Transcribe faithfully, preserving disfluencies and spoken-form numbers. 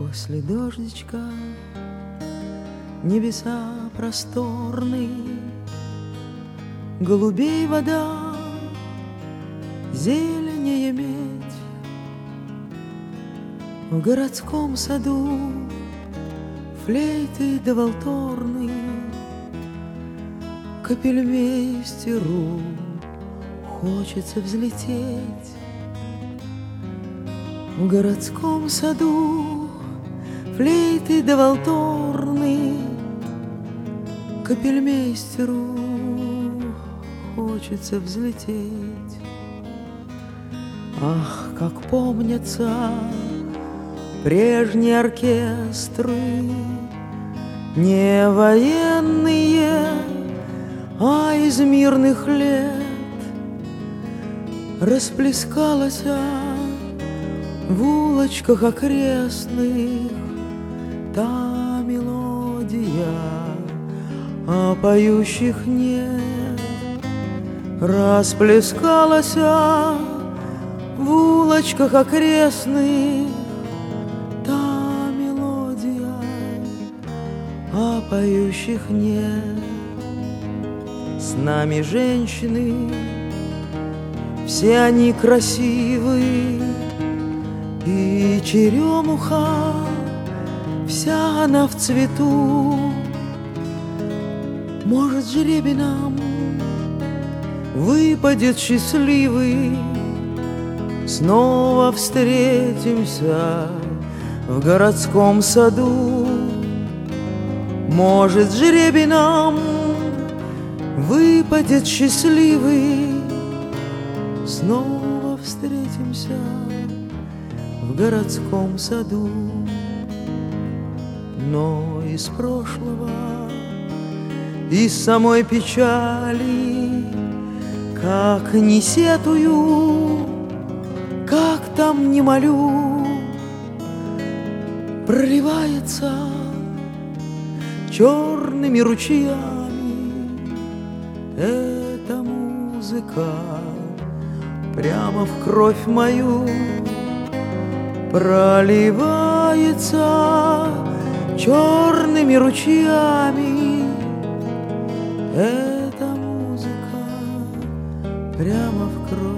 После дождичка небеса просторные, голубей вода, зеленее медь. В городском саду флейты да валторны, капельмейстеру хочется взлететь. В городском саду флейты да валторны, капельмейстеру хочется взлететь. Ах, как помнятся прежние оркестры, не военные, а из мирных лет. Расплескалась в улочках окрестных та мелодия, а поющих нет. Расплескалась в улочках окрестных та мелодия, а поющих нет. С нами женщины, все они красивые, и черемуха вся она в цвету. Может, жребий нам выпадет счастливый, снова встретимся в городском саду. Может, жребий нам выпадет счастливый, снова встретимся в городском саду. Но из прошлого, из самой печали, как не сетую, как там не молю, проливается черными ручьями эта музыка прямо в кровь мою. Проливается черными ручьями эта музыка прямо в кровь.